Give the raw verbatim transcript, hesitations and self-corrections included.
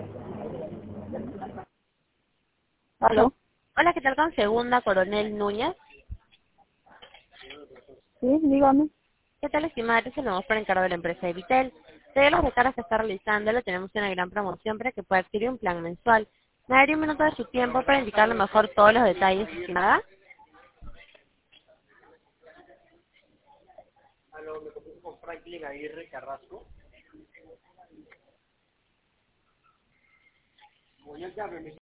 ¿Aló? Hola, ¿qué tal con segunda, Coronel Núñez? Sí, dígame. ¿Qué tal, estimada? Te saludamos por encargo de la empresa Evitel. De los recargas que está realizando, le tenemos una gran promoción para que pueda adquirir un plan mensual. ¿Me daría un minuto de su tiempo para indicarle mejor todos los detalles, estimada?